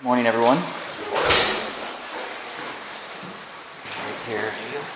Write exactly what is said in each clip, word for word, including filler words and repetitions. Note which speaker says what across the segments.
Speaker 1: Morning, everyone. Right here.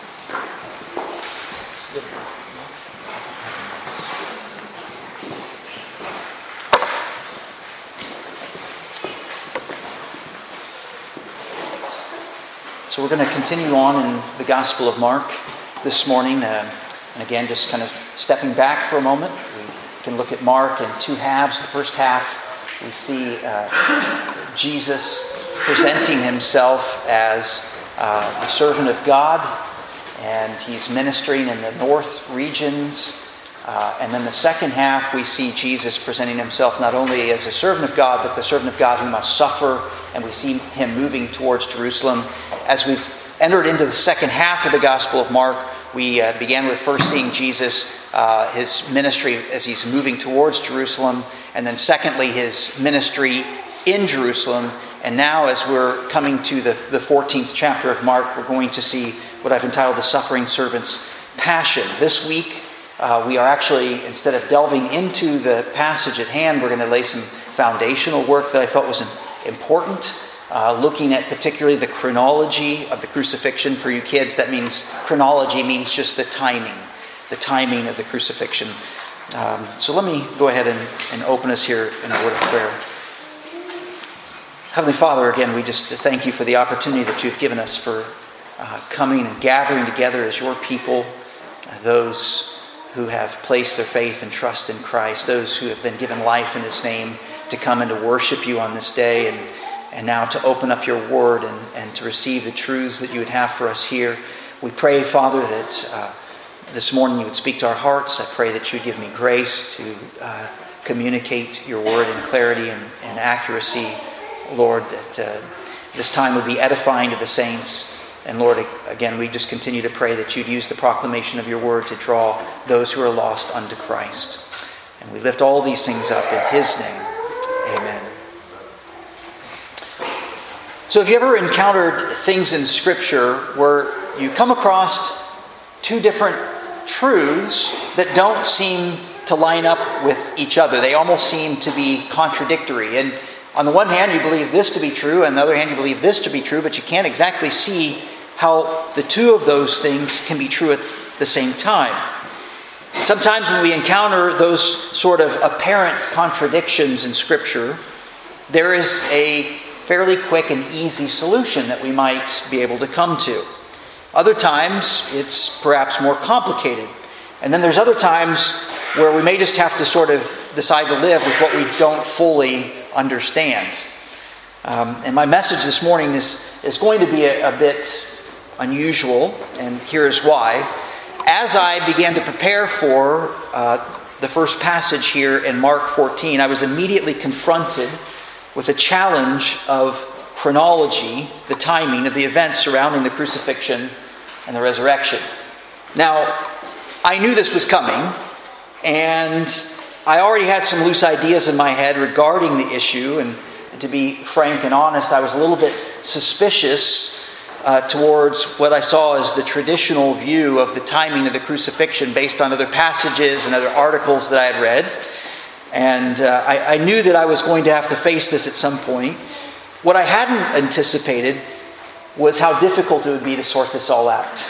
Speaker 1: So we're going to continue on in the Gospel of Mark this morning. Uh, and again, just kind of stepping back for a moment, we can look at Mark in two halves. The first half, we see uh, Jesus presenting himself as uh, the servant of God, and he's ministering in the north regions. Uh, and then the second half, we see Jesus presenting himself not only as a servant of God, but the servant of God who must suffer, and we see him moving towards Jerusalem. As we've entered into the second half of the Gospel of Mark, we uh, began with first seeing Jesus, uh, his ministry as he's moving towards Jerusalem, and then secondly, his ministry in Jerusalem. And now as we're coming to the, the fourteenth chapter of Mark, we're going to see what I've entitled the Suffering Servant's Passion. This week, uh, we are actually, instead of delving into the passage at hand, we're going to lay some foundational work that I felt was important. Uh, looking at particularly the chronology of the crucifixion. For you kids, that means chronology means just the timing, the timing of the crucifixion. Um, so let me go ahead and, and open us here in a word of prayer. Heavenly Father, again, we just thank you for the opportunity that you've given us for uh, coming and gathering together as your people, uh, those who have placed their faith and trust in Christ, those who have been given life in his name to come and to worship you on this day, and And now to open up your word and, and to receive the truths that you would have for us here. We pray, Father, that uh, this morning you would speak to our hearts. I pray that you would give me grace to uh, communicate your word in clarity and, and accuracy. Lord, that uh, this time would be edifying to the saints. And Lord, again, we just continue to pray that you'd use the proclamation of your word to draw those who are lost unto Christ. And we lift all these things up in his name. Amen. So have you ever encountered things in Scripture where you come across two different truths that don't seem to line up with each other? They almost seem to be contradictory. And on the one hand, you believe this to be true, and on the other hand, you believe this to be true, but you can't exactly see how the two of those things can be true at the same time. Sometimes when we encounter those sort of apparent contradictions in Scripture, there is a fairly quick and easy solution that we might be able to come to. Other times, it's perhaps more complicated. And then there's other times where we may just have to sort of decide to live with what we don't fully understand. Um, and my message this morning is, is going to be a, a bit unusual, and here's why. As I began to prepare for uh, the first passage here in Mark fourteen, I was immediately confronted with a challenge of chronology, the timing of the events surrounding the crucifixion and the resurrection. Now, I knew this was coming, and I already had some loose ideas in my head regarding the issue, and, and to be frank and honest, I was a little bit suspicious uh, towards what I saw as the traditional view of the timing of the crucifixion based on other passages and other articles that I had read. And uh, I, I knew that I was going to have to face this at some point. What I hadn't anticipated was how difficult it would be to sort this all out.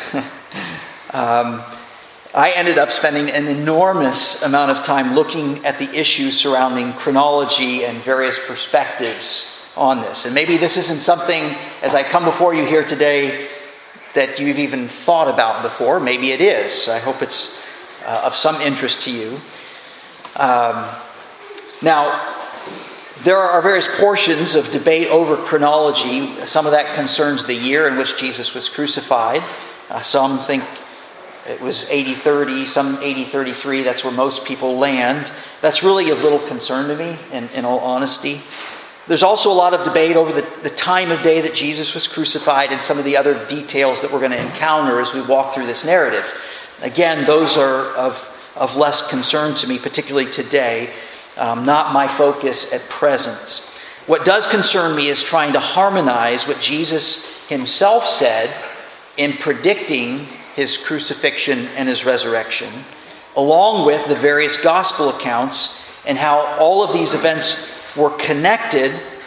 Speaker 1: um, I ended up spending an enormous amount of time looking at the issues surrounding chronology and various perspectives on this. And maybe this isn't something, as I come before you here today, that you've even thought about before. Maybe it is. I hope it's uh, of some interest to you. Um, Now, there are various portions of debate over chronology. Some of that concerns the year in which Jesus was crucified. Uh, some think it was A D thirty, some A D thirty-three. That's where most people land. That's really of little concern to me, in, in all honesty. There's also a lot of debate over the, the time of day that Jesus was crucified and some of the other details that we're going to encounter as we walk through this narrative. Again, those are of, of less concern to me, particularly today. Um, not my focus at present. What does concern me is trying to harmonize what Jesus himself said in predicting his crucifixion and his resurrection, along with the various gospel accounts and how all of these events were connected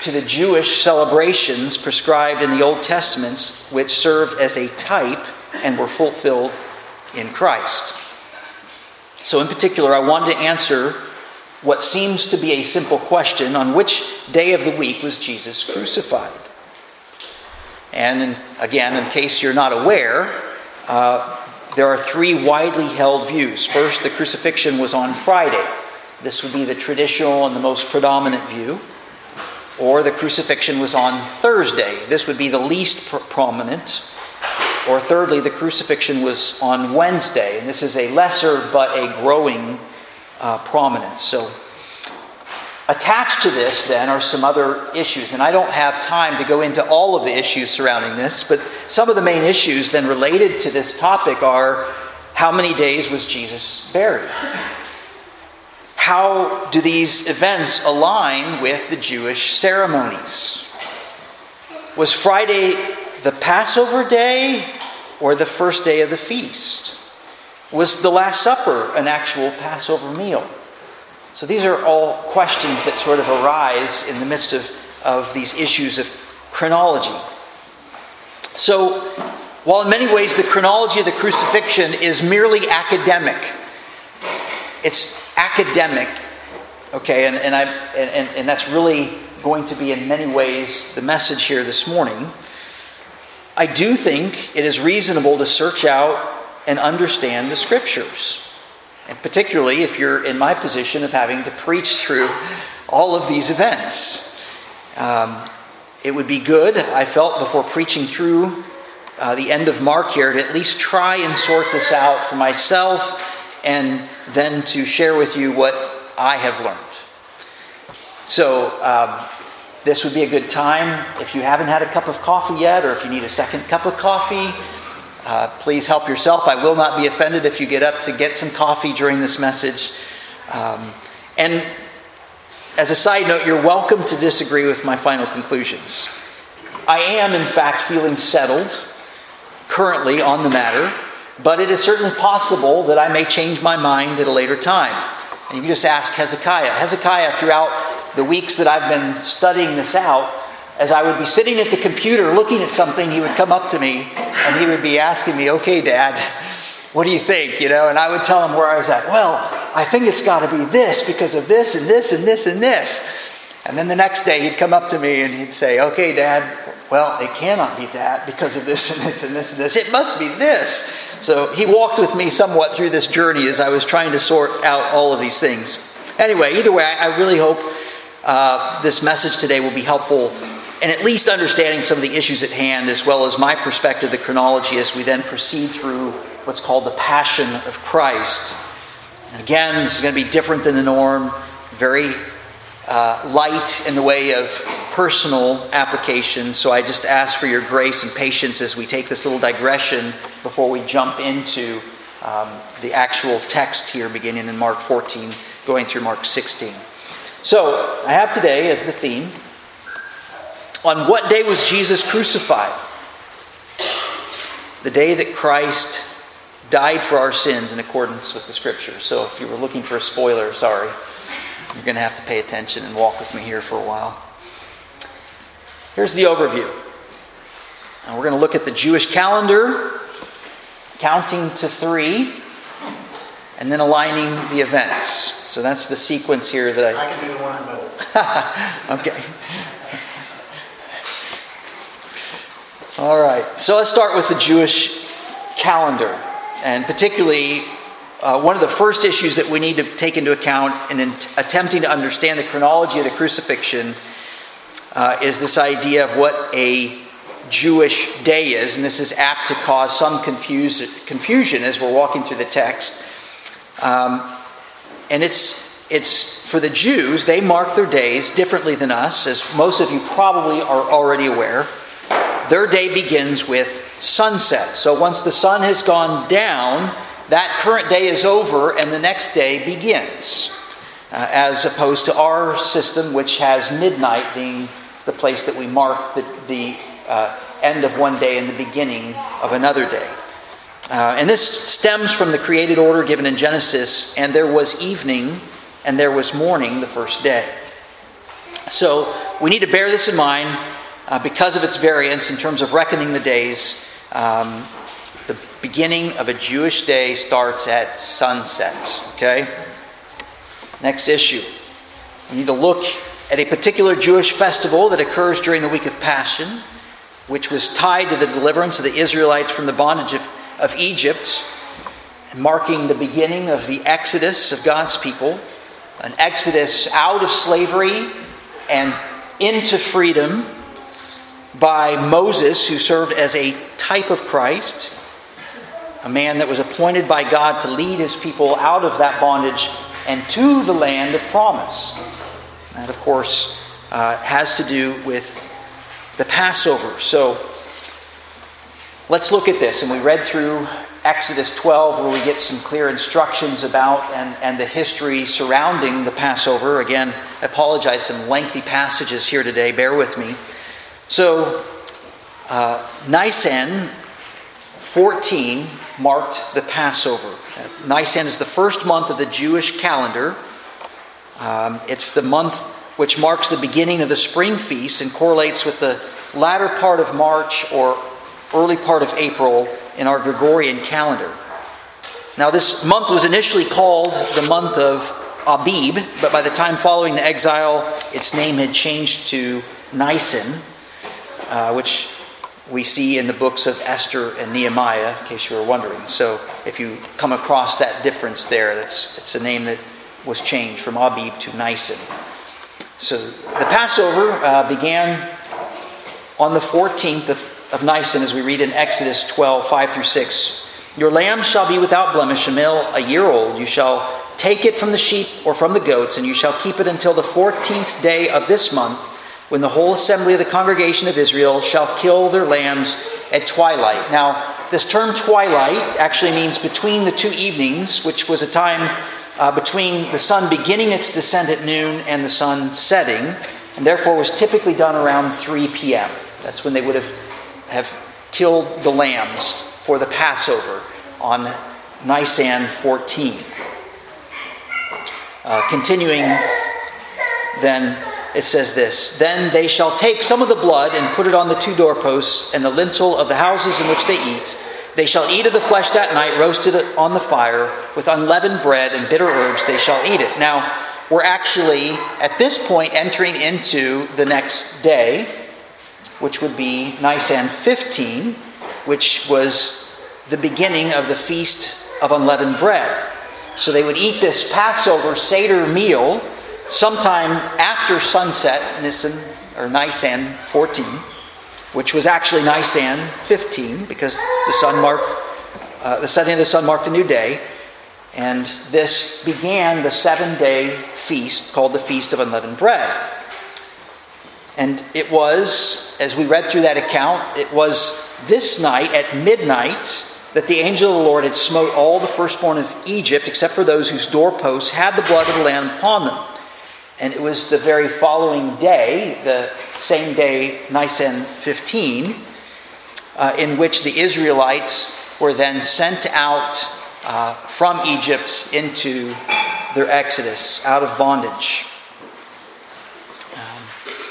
Speaker 1: to the Jewish celebrations prescribed in the Old Testament, which served as a type and were fulfilled in Christ. So in particular, I wanted to answer what seems to be a simple question: on which day of the week was Jesus crucified? And in, again, in case you're not aware, uh, there are three widely held views. First, the crucifixion was on Friday. This would be the traditional and the most predominant view. Or the crucifixion was on Thursday. This would be the least pr- prominent. Or thirdly, the crucifixion was on Wednesday. And this is a lesser but a growing uh, prominence. So attached to this then are some other issues. And I don't have time to go into all of the issues surrounding this, but some of the main issues then related to this topic are: how many days was Jesus buried? How do these events align with the Jewish ceremonies? Was Friday the Passover day or the first day of the feast? Was the Last Supper an actual Passover meal? So these are all questions that sort of arise in the midst of, of these issues of chronology. So while in many ways the chronology of the crucifixion is merely academic, it's academic, okay, and, and, I, and, and that's really going to be in many ways the message here this morning. I do think it is reasonable to search out and understand the Scriptures. And particularly if you're in my position of having to preach through all of these events. Um, it would be good, I felt, before preaching through uh, the end of Mark here, to at least try and sort this out for myself, and then to share with you what I have learned. So um, this would be a good time. If you haven't had a cup of coffee yet, or if you need a second cup of coffee, uh, please help yourself. I will not be offended if you get up to get some coffee during this message. Um, and as a side note, you're welcome to disagree with my final conclusions. I am, in fact, feeling settled currently on the matter, but it is certainly possible that I may change my mind at a later time. And you can just ask Hezekiah. Hezekiah, throughout the weeks that I've been studying this out, as I would be sitting at the computer looking at something, he would come up to me and he would be asking me, "Okay, Dad, what do you think?" You know, and I would tell him where I was at. "Well, I think it's got to be this because of this and this and this and this." And then the next day he'd come up to me and he'd say, "Okay, Dad, well, it cannot be that because of this and this and this and this. It must be this." So he walked with me somewhat through this journey as I was trying to sort out all of these things. Anyway, either way, I really hope uh, this message today will be helpful in at least understanding some of the issues at hand, as well as my perspective, the chronology, as we then proceed through what's called the Passion of Christ. And again, this is going to be different than the norm, very uh, light in the way of personal application. So I just ask for your grace and patience as we take this little digression before we jump into um, the actual text here, beginning in Mark fourteen, going through Mark sixteen. So I have today as the theme, on what day was Jesus crucified? The day that Christ died for our sins in accordance with the Scriptures. So if you were looking for a spoiler, sorry. You're going to have to pay attention and walk with me here for a while. Here's the overview. And we're going to look at the Jewish calendar, counting to three, and then aligning the events. So that's the sequence here that I...
Speaker 2: I can do the one in the middle.
Speaker 1: Okay. All right. So let's start with the Jewish calendar. And particularly, uh, one of the first issues that we need to take into account in attempting to understand the chronology of the crucifixion uh, is this idea of what a Jewish day is. And this is apt to cause some confuse, confusion as we're walking through the text. Um, and it's it's for the Jews, they mark their days differently than us, as most of you probably are already aware. Their day begins with sunset. So once the sun has gone down, that current day is over and the next day begins. Uh, as opposed to our system, which has midnight being the place that we mark the, the uh, end of one day and the beginning of another day. Uh, and this stems from the created order given in Genesis, and there was evening and there was morning the first day. So we need to bear this in mind uh, because of its variance in terms of reckoning the days. Um, the beginning of a Jewish day starts at sunset. Okay? Next issue. We need to look at a particular Jewish festival that occurs during the week of Passion, which was tied to the deliverance of the Israelites from the bondage of, of Egypt, marking the beginning of the exodus of God's people, an exodus out of slavery and into freedom by Moses, who served as a type of Christ, a man that was appointed by God to lead his people out of that bondage and to the land of promise. That, of course, uh, has to do with the Passover. So let's look at this. And we read through Exodus twelve, where we get some clear instructions about and, and the history surrounding the Passover. Again, I apologize, some lengthy passages here today. Bear with me. So, uh, Nisan fourteen marked the Passover. Nisan is the first month of the Jewish calendar. Um, it's the month which marks the beginning of the spring feast and correlates with the latter part of March or early part of April in our Gregorian calendar. Now, this month was initially called the month of Abib, but by the time following the exile, its name had changed to Nisan, uh, which we see in the books of Esther and Nehemiah, in case you were wondering. So if you come across that difference there, that's it's a name that was changed from Abib to Nisan. So the Passover uh, began on the fourteenth of, of Nisan, as we read in Exodus twelve, five through six. Your lamb shall be without blemish, a male a year old. You shall take it from the sheep or from the goats, and you shall keep it until the fourteenth day of this month, when the whole assembly of the congregation of Israel shall kill their lambs at twilight. Now, this term twilight actually means between the two evenings, which was a time uh, between the sun beginning its descent at noon and the sun setting, and therefore was typically done around three p.m. That's when they would have, have killed the lambs for the Passover on Nisan fourteen. Uh, continuing then, it says this, Then they shall take some of the blood and put it on the two doorposts and the lintel of the houses in which they eat. They shall eat of the flesh that night, roasted on the fire, with unleavened bread and bitter herbs they shall eat it. Now, we're actually, at this point, entering into the next day, which would be Nisan fifteen, which was the beginning of the Feast of Unleavened Bread. So they would eat this Passover Seder meal sometime after sunset, Nisan or Nisan fourteen, which was actually Nisan fifteen, because the sun marked uh, the setting of the sun marked a new day, and this began the seven-day feast called the Feast of Unleavened Bread. And it was, as we read through that account, it was this night at midnight that the angel of the Lord had smote all the firstborn of Egypt, except for those whose doorposts had the blood of the lamb upon them. And it was the very following day, the same day, Nisan fifteen, uh, in which the Israelites were then sent out uh, from Egypt into their exodus, out of bondage. Um,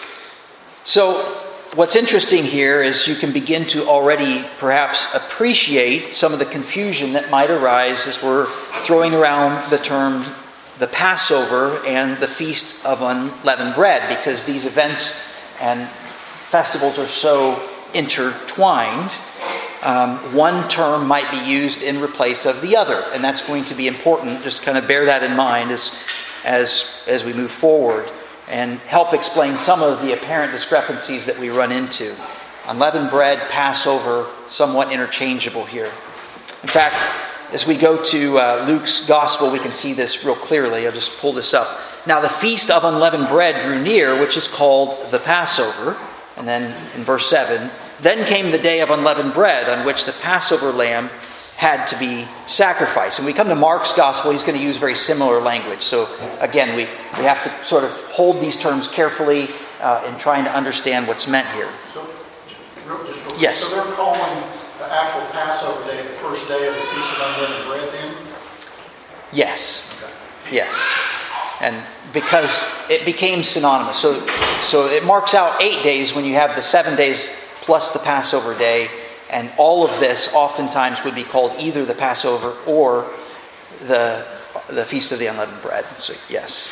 Speaker 1: so, what's interesting here is you can begin to already perhaps appreciate some of the confusion that might arise as we're throwing around the term the Passover and the Feast of Unleavened Bread, because these events and festivals are so intertwined. Um, one term might be used in replace of the other, and that's going to be important. Just kind of bear that in mind as, as, as we move forward and help explain some of the apparent discrepancies that we run into. Unleavened bread, Passover, somewhat interchangeable here. In fact, as we go to uh, Luke's Gospel, we can see this real clearly. I'll just pull this up. Now the Feast of Unleavened Bread drew near, which is called the Passover. And then in verse seven, Then came the day of unleavened bread, on which the Passover lamb had to be sacrificed. And we come to Mark's Gospel, he's going to use very similar language. So again, we, we have to sort of hold these terms carefully uh, in trying to understand what's meant here.
Speaker 2: So, just real,
Speaker 1: yes.
Speaker 2: So they're calling the actual Passover day the first day of the Feast of Unleavened Bread then?
Speaker 1: Yes.
Speaker 2: Okay.
Speaker 1: Yes. And because it became synonymous. So, so it marks out eight days when you have the seven days plus the Passover day. And all of this oftentimes would be called either the Passover or the, the Feast of the Unleavened Bread. So, yes.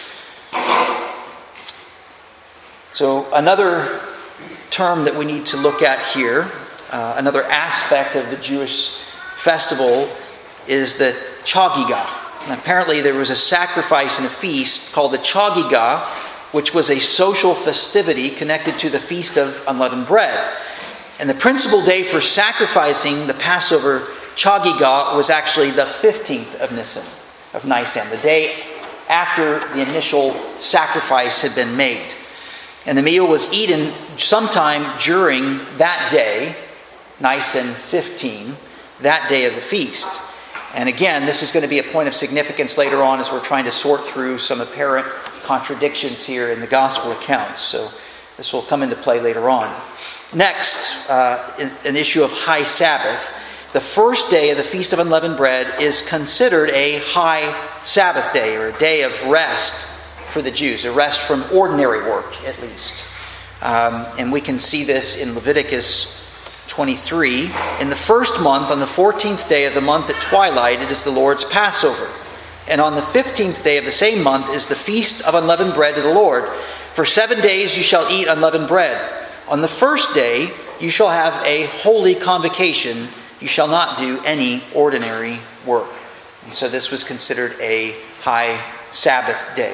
Speaker 1: So, another term that we need to look at here, uh, another aspect of the Jewish festival, is the Chagiga. And apparently there was a sacrifice and a feast called the Chagiga, which was a social festivity connected to the Feast of Unleavened Bread. And the principal day for sacrificing the Passover Chagiga was actually the fifteenth of Nisan, of Nisan, the day after the initial sacrifice had been made. And the meal was eaten sometime during that day, Nisan fifteen, that day of the feast. And again, this is going to be a point of significance later on as we're trying to sort through some apparent contradictions here in the gospel accounts. So this will come into play later on. Next, uh, an issue of high Sabbath. The first day of the Feast of Unleavened Bread is considered a high Sabbath day, or a day of rest for the Jews, a rest from ordinary work at least. Um, and we can see this in Leviticus twenty-three. In the first month, on the fourteenth day of the month at twilight, it is the Lord's Passover. And on the fifteenth day of the same month is the Feast of Unleavened Bread to the Lord. For seven days you shall eat unleavened bread. On the first day you shall have a holy convocation. You shall not do any ordinary work. And so this was considered a high Sabbath day.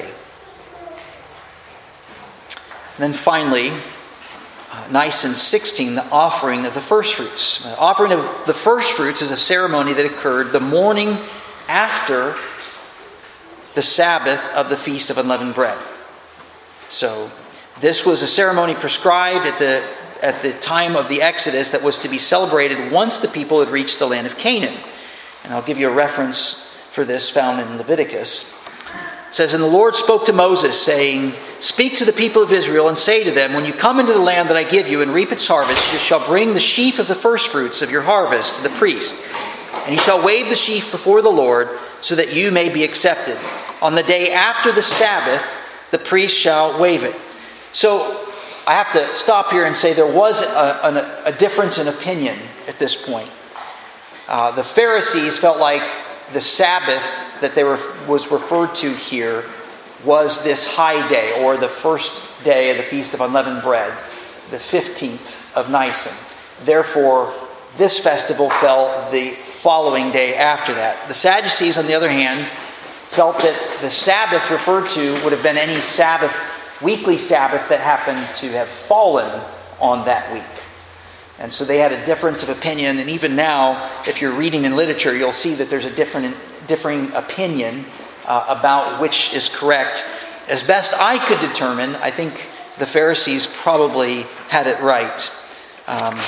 Speaker 1: And then finally, uh, Nisan sixteen, the offering of the first fruits. The offering of the first fruits is a ceremony that occurred the morning after the Sabbath of the Feast of Unleavened Bread. So this was a ceremony prescribed at the at the time of the Exodus that was to be celebrated once the people had reached the land of Canaan. And I'll give you a reference for this found in Leviticus. It says, "And the Lord spoke to Moses, saying, Speak to the people of Israel and say to them, When you come into the land that I give you and reap its harvest, you shall bring the sheaf of the firstfruits of your harvest to the priest. And he shall wave the sheaf before the Lord, so that you may be accepted. On the day after the Sabbath, the priest shall wave it." So I have to stop here and say there was a, a, a difference in opinion at this point. Uh, the Pharisees felt like the Sabbath that they were was referred to here was this high day, or the first day of the Feast of Unleavened Bread, the fifteenth of Nisan. Therefore, this festival fell the following day after that. The Sadducees, on the other hand, felt that the Sabbath referred to would have been any Sabbath, weekly Sabbath that happened to have fallen on that week. And so they had a difference of opinion. And even now, if you're reading in literature, you'll see that there's a different, differing opinion uh, about which is correct. As best I could determine, I think the Pharisees probably had it right. Um,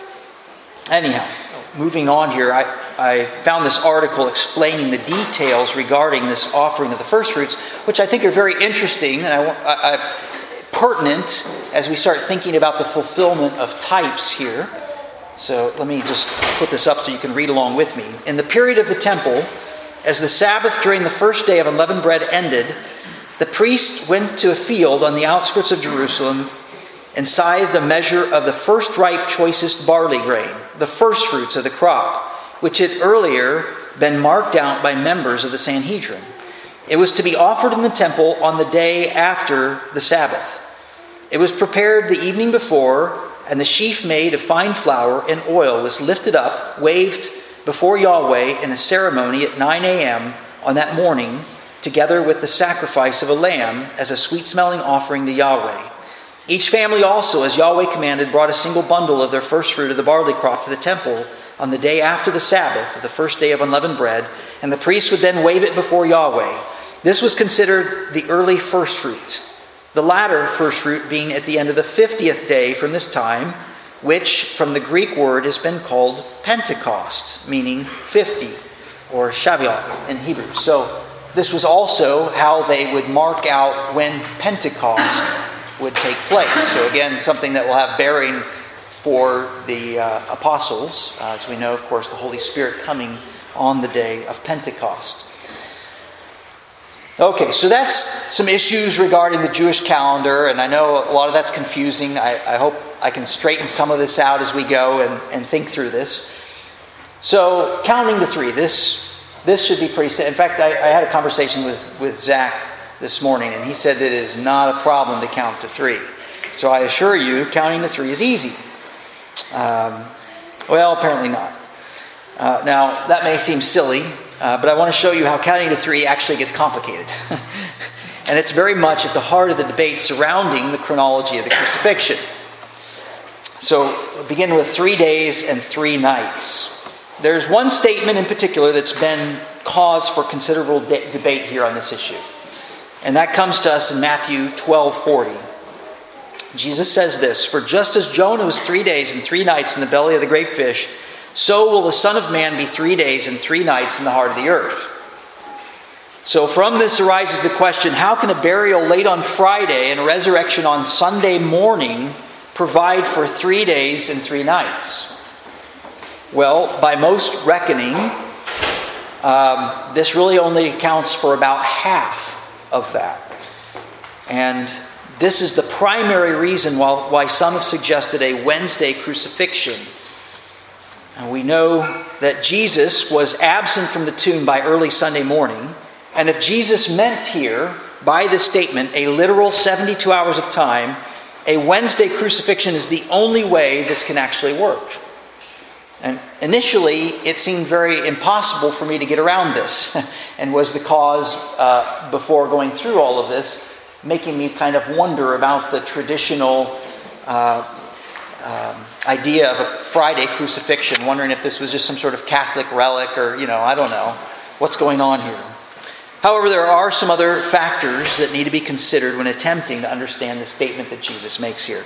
Speaker 1: anyhow, moving on here, I, I found this article explaining the details regarding this offering of the first fruits, which I think are very interesting and I, I, I, pertinent as we start thinking about the fulfillment of types here. So let me just put this up so you can read along with me. In the period of the temple, as the Sabbath during the first day of unleavened bread ended, the priest went to a field on the outskirts of Jerusalem and scythed a measure of the first ripe choicest barley grain, the first fruits of the crop, which had earlier been marked out by members of the Sanhedrin. It was to be offered in the temple on the day after the Sabbath. It was prepared the evening before, and the sheaf made of fine flour and oil was lifted up, waved before Yahweh in a ceremony at nine a.m. on that morning, together with the sacrifice of a lamb as a sweet-smelling offering to Yahweh. Each family also, as Yahweh commanded, brought a single bundle of their first fruit of the barley crop to the temple on the day after the Sabbath, the first day of unleavened bread, and the priest would then wave it before Yahweh. This was considered the early first fruit, the latter first fruit being at the end of the fiftieth day from this time, which from the Greek word has been called Pentecost, meaning fifty, or Shavuot in Hebrew. So this was also how they would mark out when Pentecost would take place. So again, something that will have bearing for the uh, apostles. Uh, as we know, of course, the Holy Spirit coming on the day of Pentecost. Okay, so that's some issues regarding the Jewish calendar, and I know a lot of that's confusing. I, I hope I can straighten some of this out as we go and, and think through this. So, counting to three, this this should be pretty simple. In fact, I, I had a conversation with, with Zach this morning, and he said that it is not a problem to count to three. So I assure you, counting to three is easy. Um, well, apparently not. Uh, now, that may seem silly, uh, but I want to show you how counting to three actually gets complicated. And it's very much at the heart of the debate surrounding the chronology of the crucifixion. So, we'll begin with three days and three nights. There's one statement in particular that's been cause for considerable de- debate here on this issue. And that comes to us in Matthew twelve forty. Jesus says this, "For just as Jonah was three days and three nights in the belly of the great fish, so will the Son of Man be three days and three nights in the heart of the earth." So from this arises the question, how can a burial late on Friday and a resurrection on Sunday morning provide for three days and three nights? Well, by most reckoning, um, this really only accounts for about half of that. And this is the primary reason why, why some have suggested a Wednesday crucifixion. And we know that Jesus was absent from the tomb by early Sunday morning. And if Jesus meant here, by this statement, a literal seventy-two hours of time, a Wednesday crucifixion is the only way this can actually work. And initially, it seemed very impossible for me to get around this, and was the cause, uh, before going through all of this, making me kind of wonder about the traditional uh, um, idea of a Friday crucifixion, wondering if this was just some sort of Catholic relic or, you know, I don't know, what's going on here. However, there are some other factors that need to be considered when attempting to understand the statement that Jesus makes here.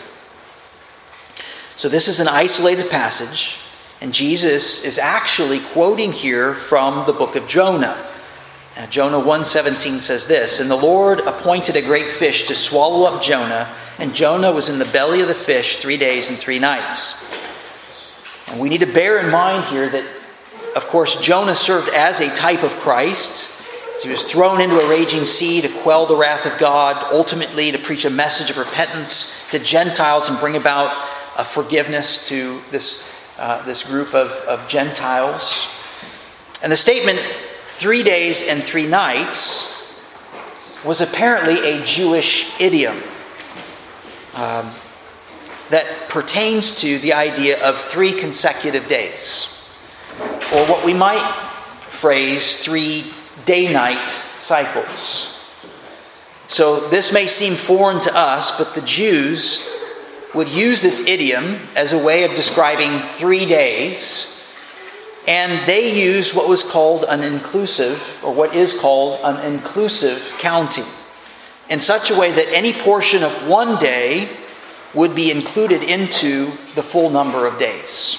Speaker 1: So this is an isolated passage. And Jesus is actually quoting here from the book of Jonah. Now, Jonah one seventeen says this, "And the Lord appointed a great fish to swallow up Jonah, and Jonah was in the belly of the fish three days and three nights." And we need to bear in mind here that, of course, Jonah served as a type of Christ. He was thrown into a raging sea to quell the wrath of God, ultimately to preach a message of repentance to Gentiles and bring about a forgiveness to this Uh, this group of, of Gentiles. And the statement, three days and three nights, was apparently a Jewish idiom um, that pertains to the idea of three consecutive days. Or what we might phrase, three day-night cycles. So this may seem foreign to us, but the Jews would use this idiom as a way of describing three days, and they used what was called an inclusive, or what is called an inclusive counting, in such a way that any portion of one day would be included into the full number of days.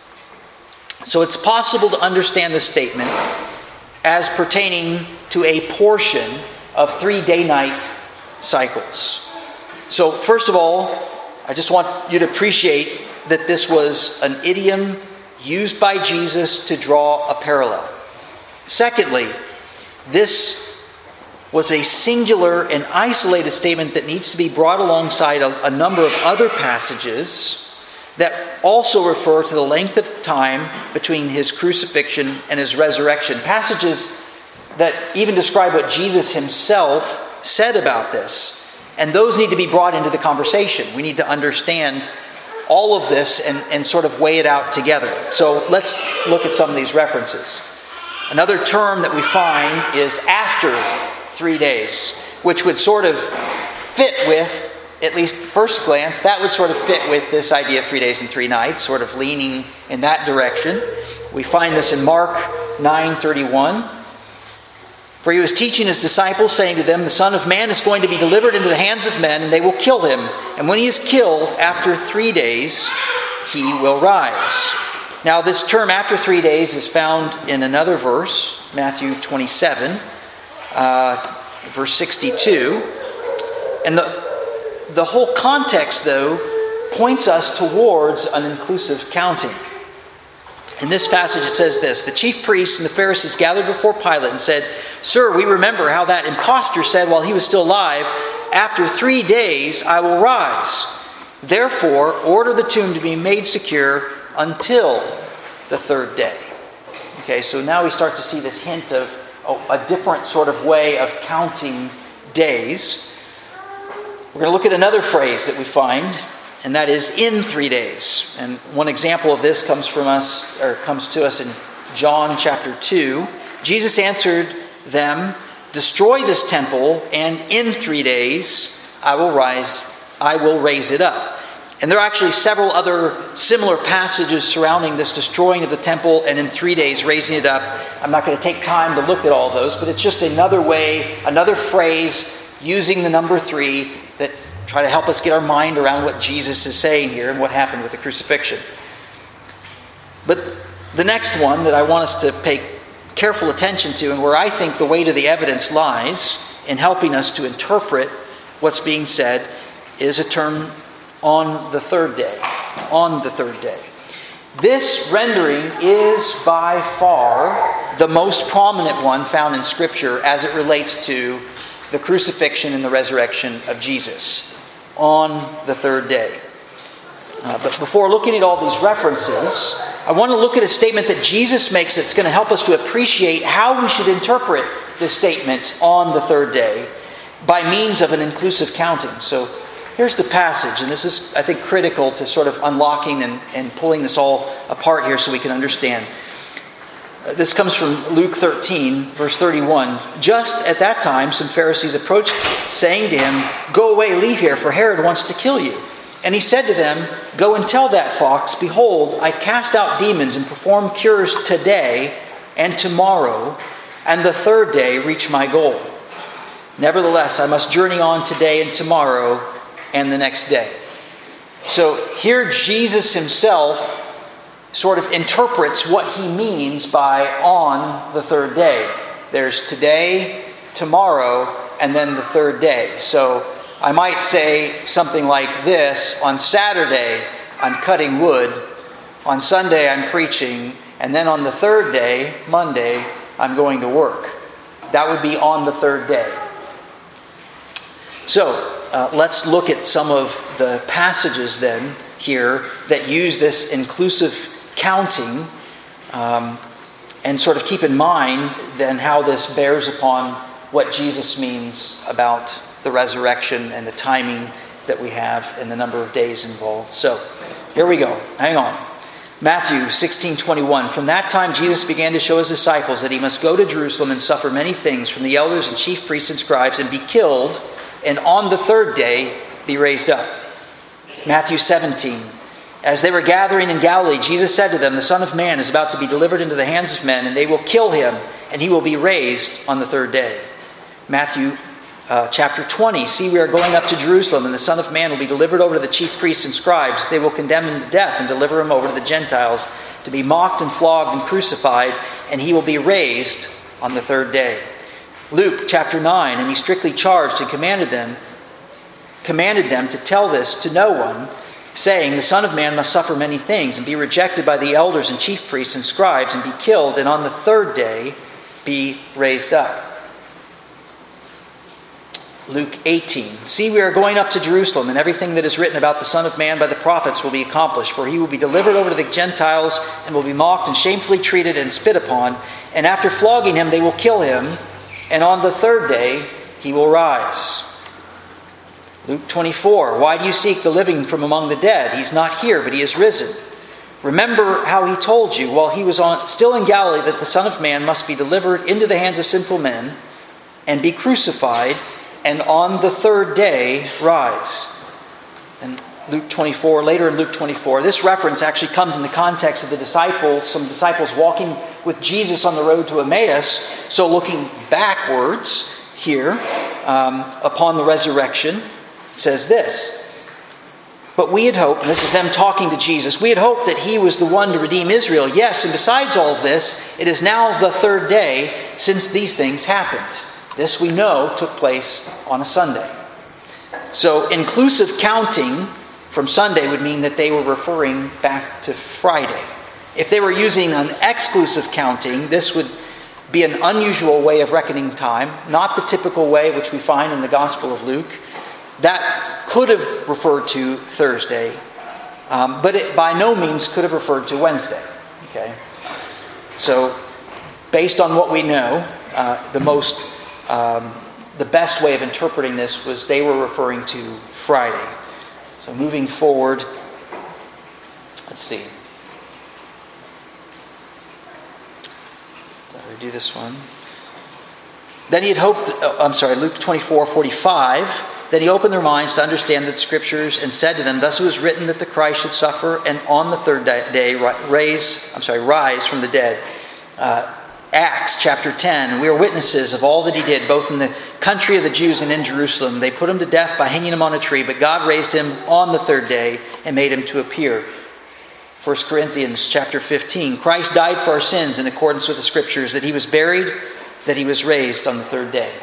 Speaker 1: So it's possible to understand this statement as pertaining to a portion of three day-night cycles. So first of all, I just want you to appreciate that this was an idiom used by Jesus to draw a parallel. Secondly, this was a singular and isolated statement that needs to be brought alongside a, a number of other passages that also refer to the length of time between his crucifixion and his resurrection. Passages that even describe what Jesus himself said about this. And those need to be brought into the conversation. We need to understand all of this and, and sort of weigh it out together. So let's look at some of these references. Another term that we find is after three days, which would sort of fit with, at least first glance, that would sort of fit with this idea of three days and three nights, sort of leaning in that direction. We find this in Mark nine thirty-one. For he was teaching his disciples, saying to them, "The Son of Man is going to be delivered into the hands of men, and they will kill him. And when he is killed, after three days, he will rise." Now, this term "after three days" is found in another verse, Matthew twenty-seven, uh, verse sixty-two. And the, the whole context, though, points us towards an inclusive counting. In this passage it says this: the chief priests and the Pharisees gathered before Pilate and said, "Sir, we remember how that impostor said while he was still alive, 'After three days I will rise.' Therefore, order the tomb to be made secure until the third day." Okay, so now we start to see this hint of oh, a different sort of way of counting days. We're going to look at another phrase that we find, and that is "in three days." And one example of this comes from us, or comes to us in John chapter two. Jesus answered them, "Destroy this temple, and in three days I will rise, I will raise it up." And there are actually several other similar passages surrounding this destroying of the temple and in three days raising it up. I'm not going to take time to look at all those, but it's just another way, another phrase using the number three that try to help us get our mind around what Jesus is saying here and what happened with the crucifixion. But the next one that I want us to pay careful attention to, and where I think the weight of the evidence lies in helping us to interpret what's being said, is a term "on the third day." On the third day. This rendering is by far the most prominent one found in Scripture as it relates to the crucifixion and the resurrection of Jesus. On the third day. Uh, but before looking at all these references, I want to look at a statement that Jesus makes that's going to help us to appreciate how we should interpret this statement "on the third day" by means of an inclusive counting. So here's the passage, and this is, I think, critical to sort of unlocking and, and pulling this all apart here so we can understand. Uh, this comes from Luke thirteen, verse thirty-one. "Just at that time, some Pharisees approached, saying to him, 'Go away, leave here, for Herod wants to kill you.' And he said to them, 'Go and tell that fox, behold, I cast out demons and perform cures today and tomorrow, and the third day reach my goal. Nevertheless, I must journey on today and tomorrow and the next day.'" So here Jesus himself sort of interprets what he means by "on the third day." There's today, tomorrow, and then the third day. So I might say something like this: on Saturday, I'm cutting wood. On Sunday, I'm preaching. And then on the third day, Monday, I'm going to work. That would be on the third day. So uh, let's look at some of the passages then here that use this inclusive counting, um, and sort of keep in mind then how this bears upon what Jesus means about the resurrection and the timing that we have and the number of days involved. So here we go. Hang on. Matthew sixteen twenty-one. "From that time Jesus began to show his disciples that he must go to Jerusalem and suffer many things from the elders and chief priests and scribes and be killed, and on the third day be raised up." Matthew seventeen. "As they were gathering in Galilee, Jesus said to them, 'The Son of Man is about to be delivered into the hands of men, and they will kill him, and he will be raised on the third day.' Matthew uh, chapter twenty. "See, we are going up to Jerusalem, and the Son of Man will be delivered over to the chief priests and scribes. They will condemn him to death and deliver him over to the Gentiles to be mocked and flogged and crucified, and he will be raised on the third day." Luke chapter nine. "And he strictly charged and commanded them, commanded them to tell this to no one, saying, 'The Son of Man must suffer many things and be rejected by the elders and chief priests and scribes and be killed, and on the third day be raised up.'" Luke eighteen. "See, we are going up to Jerusalem, and everything that is written about the Son of Man by the prophets will be accomplished. For he will be delivered over to the Gentiles and will be mocked and shamefully treated and spit upon. And after flogging him, they will kill him, and on the third day he will rise." Luke twenty-four. "Why do you seek the living from among the dead? He's not here, but he is risen. Remember how he told you while he was on, still in Galilee that the Son of Man must be delivered into the hands of sinful men and be crucified, and on the third day rise." And Luke twenty-four, later in Luke twenty-four, this reference actually comes in the context of the disciples, some disciples walking with Jesus on the road to Emmaus. So looking backwards here um, upon the resurrection, it says this: "But we had hoped," and this is them talking to Jesus, "we had hoped that he was the one to redeem Israel. Yes, and besides all of this, it is now the third day since these things happened." This we know took place on a Sunday. So inclusive counting from Sunday would mean that they were referring back to Friday. If they were using an exclusive counting, this would be an unusual way of reckoning time, not the typical way which we find in the Gospel of Luke. That could have referred to Thursday, um, but it by no means could have referred to Wednesday. Okay, so based on what we know, uh, the most, um, the best way of interpreting this was they were referring to Friday. So moving forward, let's see. Did I do this one? Then he had hoped. Oh, I'm sorry, Luke twenty-four forty-five. Then he opened their minds to understand the Scriptures and said to them, "Thus it was written that the Christ should suffer and on the third day raise, I'm sorry, rise from the dead." Uh, Acts chapter ten. We are witnesses of all that he did, both in the country of the Jews and in Jerusalem. They put him to death by hanging him on a tree, but God raised him on the third day and made him to appear. First Corinthians chapter fifteen. Christ died for our sins in accordance with the Scriptures, that he was buried, that he was raised on the third day.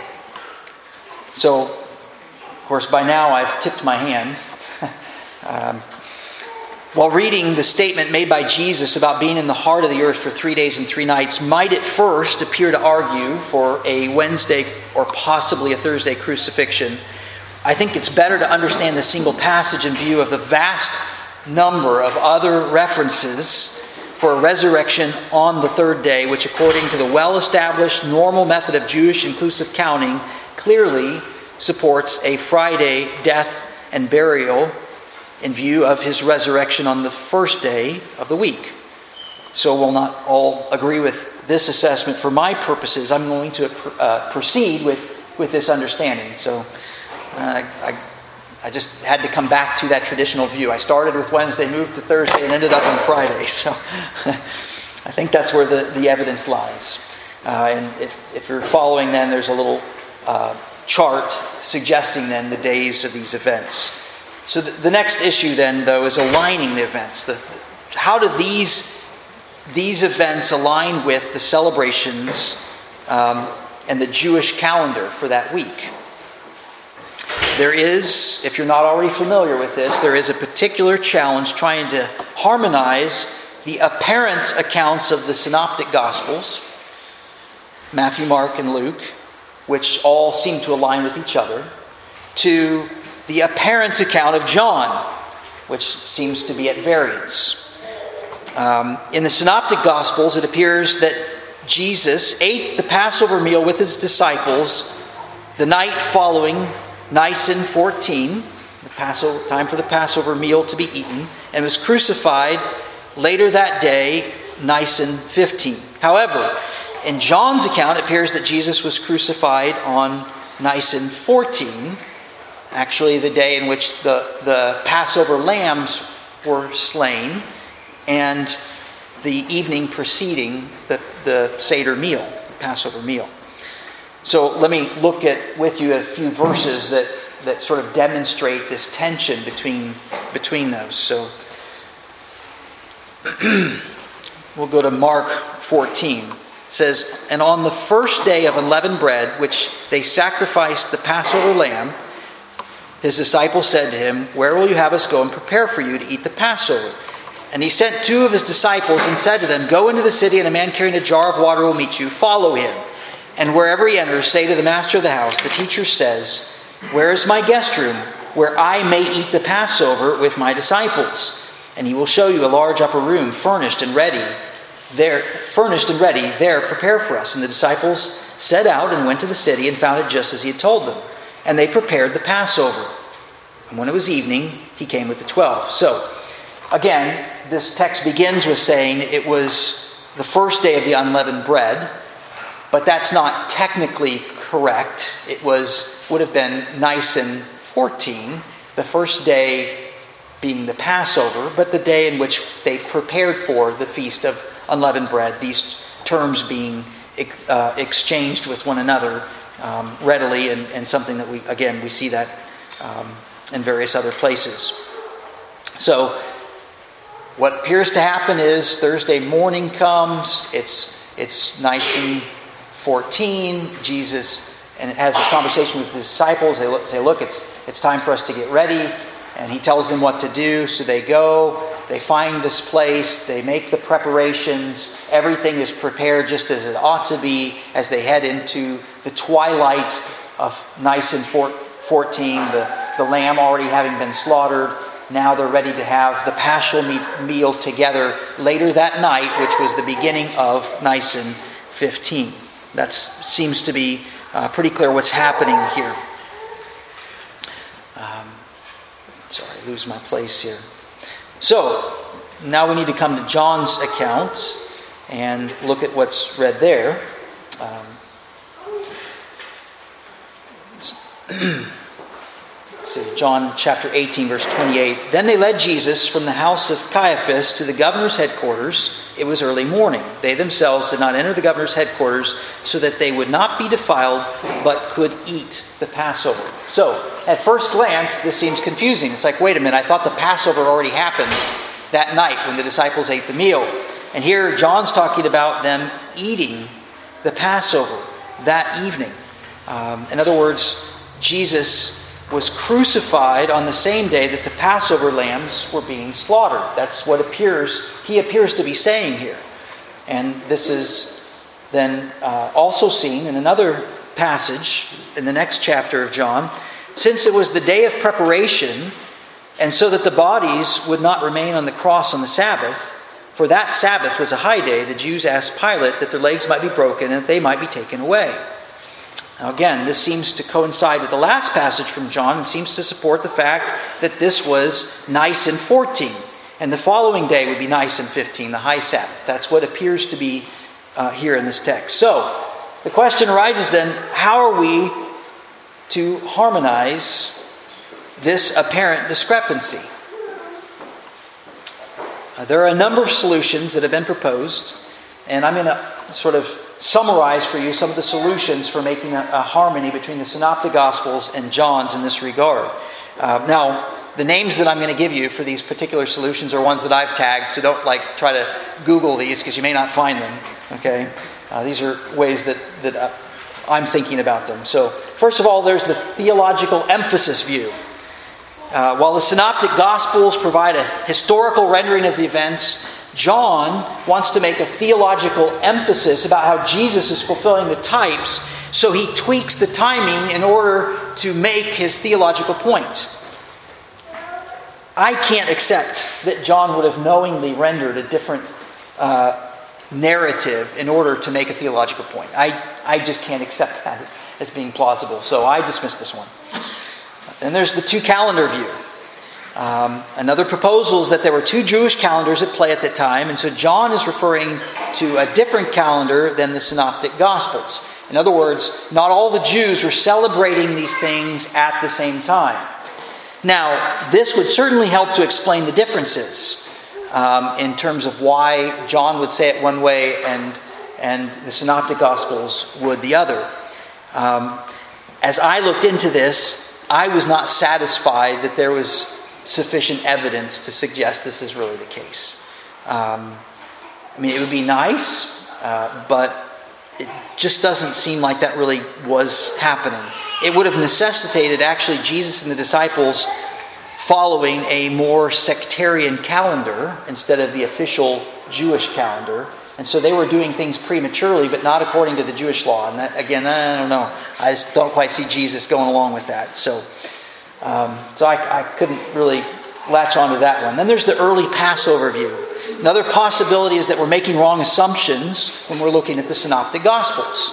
Speaker 1: So, of course, by now I've tipped my hand. um, while reading the statement made by Jesus about being in the heart of the earth for three days and three nights might at first appear to argue for a Wednesday or possibly a Thursday crucifixion, I think it's better to understand the single passage in view of the vast number of other references for a resurrection on the third day, which according to the well-established normal method of Jewish inclusive counting clearly supports a Friday death and burial in view of his resurrection on the first day of the week. So we'll not all agree with this assessment. For my purposes, I'm going to uh, proceed with, with this understanding. So uh, I, I just had to come back to that traditional view. I started with Wednesday, moved to Thursday, and ended up on Friday. So I think that's where the, the evidence lies. Uh, and if, if you're following, then there's a little uh, chart suggesting then the days of these events. So the, the next issue then, though, is aligning the events. The, the, how do these, these events align with the celebrations um, and the Jewish calendar for that week? There is, if you're not already familiar with this, there is a particular challenge trying to harmonize the apparent accounts of the Synoptic Gospels, Matthew, Mark, and Luke, which all seem to align with each other, to the apparent account of John, which seems to be at variance. Um, in the Synoptic Gospels, it appears that Jesus ate the Passover meal with his disciples the night following Nisan fourteen, the Passover, time for the Passover meal to be eaten, and was crucified later that day, Nisan fifteen. However, in John's account, it appears that Jesus was crucified on Nisan fourteen, actually the day in which the, the Passover lambs were slain, and the evening preceding the, the Seder meal, the Passover meal. So let me look at with you a few verses that, that sort of demonstrate this tension between, between those. So we'll go to Mark fourteen. It says, "And on the first day of unleavened bread, which they sacrificed the Passover lamb, his disciples said to him, 'Where will you have us go and prepare for you to eat the Passover?' And he sent two of his disciples and said to them, 'Go into the city, and a man carrying a jar of water will meet you. Follow him. And wherever he enters, say to the master of the house, the teacher says, Where is my guest room, where I may eat the Passover with my disciples? And he will show you a large upper room, furnished and ready. There, furnished and ready, there prepare for us.' And the disciples set out and went to the city and found it just as he had told them. And they prepared the Passover. And when it was evening, he came with the twelve." So, again, this text begins with saying it was the first day of the unleavened bread, but that's not technically correct. It was would have been Nisan fourteen, the first day being the Passover, but the day in which they prepared for the Feast of Unleavened Bread, these terms being uh, exchanged with one another um, readily, and, and something that we, again, we see that um, in various other places. So, what appears to happen is Thursday morning comes, it's it's Nisan fourteen, Jesus, and it has this conversation with the disciples. They look, say, look, it's it's time for us to get ready. And he tells them what to do, so they go, they find this place, they make the preparations, everything is prepared just as it ought to be as they head into the twilight of Nisan fourteen, the, the lamb already having been slaughtered. Now they're ready to have the Paschal meal together later that night, which was the beginning of Nisan fifteen. That seems to be uh, pretty clear what's happening here. Um, sorry, I lose my place here. So, now we need to come to John's account and look at what's read there. Um, let's see, John chapter eighteen, verse twenty-eight. Then they led Jesus from the house of Caiaphas to the governor's headquarters. It was early morning. They themselves did not enter the governor's headquarters so that they would not be defiled, but could eat the Passover. So, at first glance, this seems confusing. It's like, wait a minute, I thought the Passover already happened that night when the disciples ate the meal. And here, John's talking about them eating the Passover that evening. Um, in other words, Jesus was crucified on the same day that the Passover lambs were being slaughtered. That's what appears he appears to be saying here. And this is then uh, also seen in another passage in the next chapter of John. Since it was the day of preparation, and so that the bodies would not remain on the cross on the Sabbath, for that Sabbath was a high day, the Jews asked Pilate that their legs might be broken and that they might be taken away. Now again, this seems to coincide with the last passage from John and seems to support the fact that this was Nisan fourteen. And the following day would be Nisan fifteen, the high Sabbath. That's what appears to be uh, here in this text. So, the question arises then, how are we to harmonize this apparent discrepancy? Uh, there are a number of solutions that have been proposed, and I'm going to sort of summarize for you some of the solutions for making a, a harmony between the Synoptic Gospels and John's in this regard. Uh, now, the names that I'm going to give you for these particular solutions are ones that I've tagged, so don't like try to Google these because you may not find them. Okay, uh, these are ways that that uh, I'm thinking about them. So, first of all, there's the theological emphasis view. Uh, while the Synoptic Gospels provide a historical rendering of the events, John wants to make a theological emphasis about how Jesus is fulfilling the types, so he tweaks the timing in order to make his theological point. I can't accept that John would have knowingly rendered a different uh, narrative in order to make a theological point. I, I just can't accept that as, as being plausible, so I dismiss this one. Then there's the two-calendar view. Um, another proposal is that there were two Jewish calendars at play at that time, and so John is referring to a different calendar than the Synoptic Gospels. In other words, not all the Jews were celebrating these things at the same time. Now, this would certainly help to explain the differences um, in terms of why John would say it one way and, and the Synoptic Gospels would the other. Um, as I looked into this, I was not satisfied that there was sufficient evidence to suggest this is really the case. Um, I mean, it would be nice, uh, but it just doesn't seem like that really was happening. It would have necessitated actually Jesus and the disciples following a more sectarian calendar instead of the official Jewish calendar. And so they were doing things prematurely, but not according to the Jewish law. And that, again, I don't know. I just don't quite see Jesus going along with that. So um, so I, I couldn't really latch onto that one. Then there's the early Passover view. Another possibility is that we're making wrong assumptions when we're looking at the Synoptic Gospels.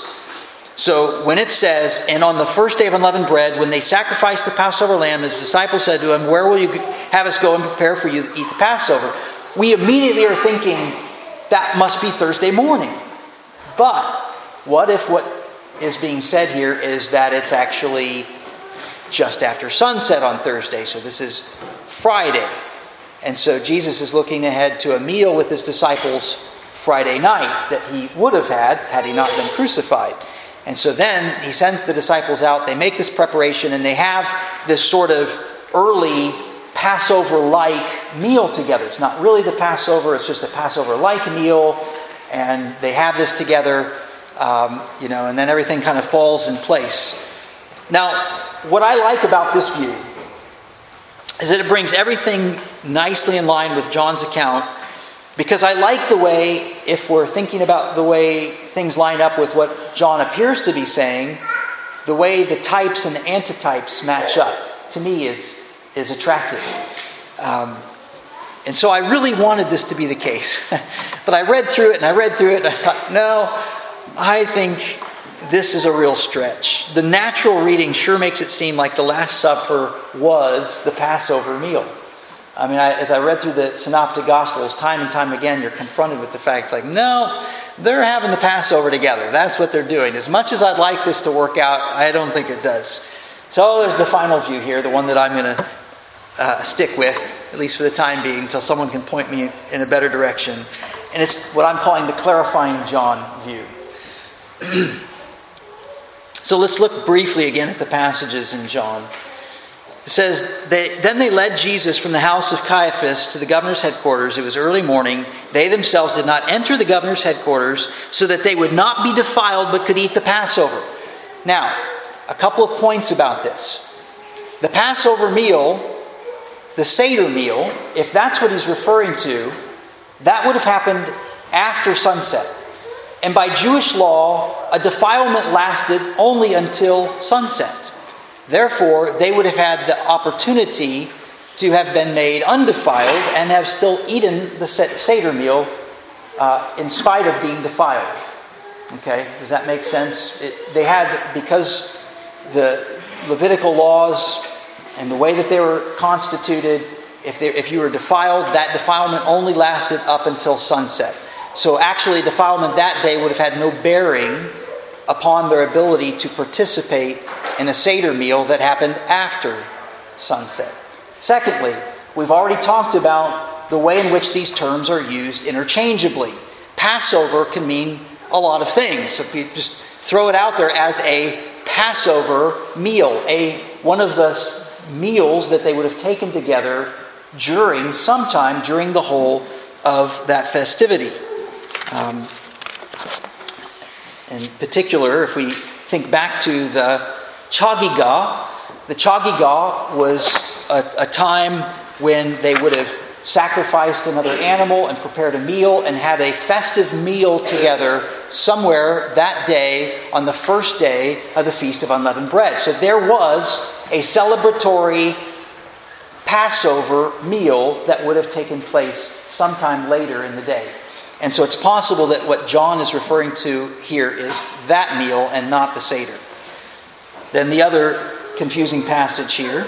Speaker 1: So when it says, and on the first day of unleavened bread, when they sacrificed the Passover lamb, his disciples said to him, "Where will you have us go and prepare for you to eat the Passover?" We immediately are thinking, that must be Thursday morning. But what if what is being said here is that it's actually just after sunset on Thursday? So this is Friday. And so Jesus is looking ahead to a meal with his disciples Friday night that he would have had had he not been crucified. And so then he sends the disciples out, they make this preparation, and they have this sort of early Passover-like meal together. It's not really the Passover, it's just a Passover-like meal, and they have this together, um, you know, and then everything kind of falls in place. Now, what I like about this view is that it brings everything nicely in line with John's account, because I like the way, if we're thinking about the way things line up with what John appears to be saying, the way the types and the antitypes match up, to me, is, is attractive. Um, and so I really wanted this to be the case. But I read through it and I read through it and I thought, no, I think this is a real stretch. The natural reading sure makes it seem like the Last Supper was the Passover meal. I mean, I, as I read through the Synoptic Gospels, time and time again, you're confronted with the fact, it's like, no, they're having the Passover together. That's what they're doing. As much as I'd like this to work out, I don't think it does. So there's the final view here, the one that I'm going to uh, stick with, at least for the time being, until someone can point me in a better direction. And it's what I'm calling the clarifying John view. So let's look briefly again at the passages in John. It says, they, then they led Jesus from the house of Caiaphas to the governor's headquarters. It was early morning. They themselves did not enter the governor's headquarters so that they would not be defiled but could eat the Passover. Now, a couple of points about this. The Passover meal, the Seder meal, if that's what he's referring to, that would have happened after sunset. And by Jewish law, a defilement lasted only until sunset. Therefore, they would have had the opportunity to have been made undefiled and have still eaten the Seder meal uh, in spite of being defiled. Okay, does that make sense? It, they had, because the Levitical laws and the way that they were constituted, if, they, if you were defiled, that defilement only lasted up until sunset. So actually, defilement that day would have had no bearing upon their ability to participate in a Seder meal that happened after sunset. Secondly, we've already talked about the way in which these terms are used interchangeably. Passover can mean a lot of things. So you just throw it out there as a Passover meal, a one of the meals that they would have taken together during, sometime during the whole of that festivity. Um, in particular, if we think back to the Chagiga, the Chagiga was a, a time when they would have sacrificed another animal and prepared a meal and had a festive meal together somewhere that day on the first day of the Feast of Unleavened Bread. So there was a celebratory Passover meal that would have taken place sometime later in the day. And so it's possible that what John is referring to here is that meal and not the Seder. Then the other confusing passage here.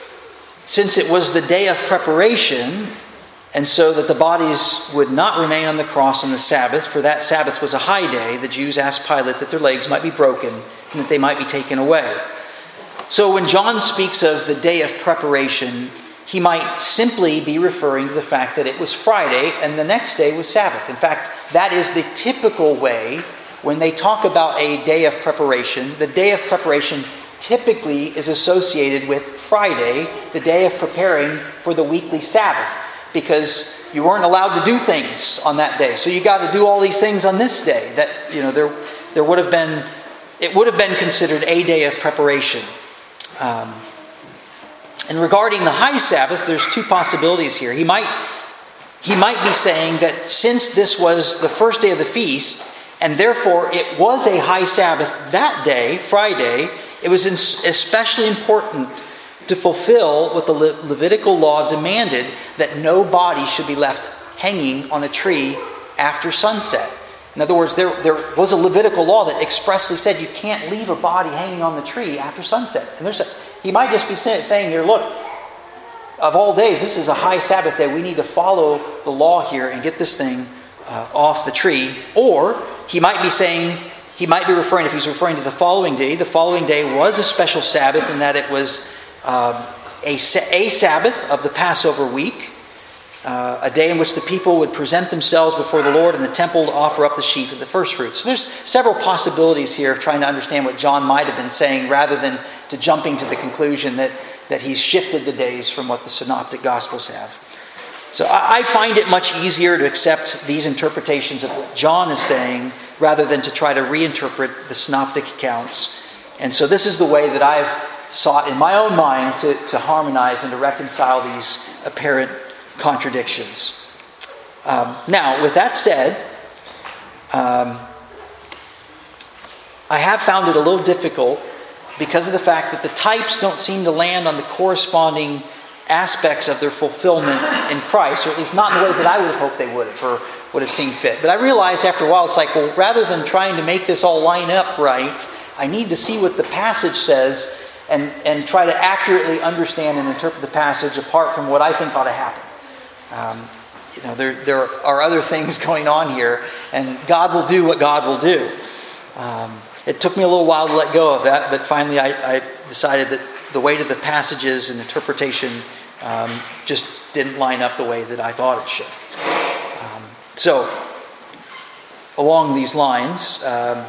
Speaker 1: Since it was the day of preparation, and so that the bodies would not remain on the cross on the Sabbath, for that Sabbath was a high day, the Jews asked Pilate that their legs might be broken and that they might be taken away. So when John speaks of the day of preparation, he might simply be referring to the fact that it was Friday and the next day was Sabbath. In fact, that is the typical way when they talk about a day of preparation. The day of preparation typically is associated with Friday, the day of preparing for the weekly Sabbath, because you weren't allowed to do things on that day. So you got to do all these things on this day. That, you know, there there would have been, it would have been considered a day of preparation. Um, and regarding the high Sabbath, there's two possibilities here. He might he might be saying that since this was the first day of the feast, and therefore it was a high Sabbath that day, Friday, it was especially important to fulfill what the Le- Levitical law demanded, that no body should be left hanging on a tree after sunset. In other words, there, there was a Levitical law that expressly said you can't leave a body hanging on the tree after sunset. And there's a, he might just be say, saying here, look, of all days, this is a high Sabbath day. We need to follow the law here and get this thing uh, off the tree. Or he might be saying, he might be referring, if he's referring to the following day, the following day was a special Sabbath in that it was um, a, a Sabbath of the Passover week, uh, a day in which the people would present themselves before the Lord in the temple to offer up the sheaf of the first fruits. So there's several possibilities here of trying to understand what John might have been saying, rather than to jumping to the conclusion that, that he's shifted the days from what the Synoptic Gospels have. So I, I find it much easier to accept these interpretations of what John is saying, rather than to try to reinterpret the Synoptic accounts. And so this is the way that I've sought in my own mind to, to harmonize and to reconcile these apparent contradictions. Um, now, with that said, um, I have found it a little difficult because of the fact that the types don't seem to land on the corresponding aspects of their fulfillment in Christ, or at least not in the way that I would have hoped they would have, or would have seen fit. But I realized after a while, it's like, well, rather than trying to make this all line up right, I need to see what the passage says and, and try to accurately understand and interpret the passage apart from what I think ought to happen. Um, you know, there, there are other things going on here, and God will do what God will do. Um, it took me a little while to let go of that, but finally I, I decided that the weight of the passages and interpretation um, just didn't line up the way that I thought it should. Um, so, along these lines, um,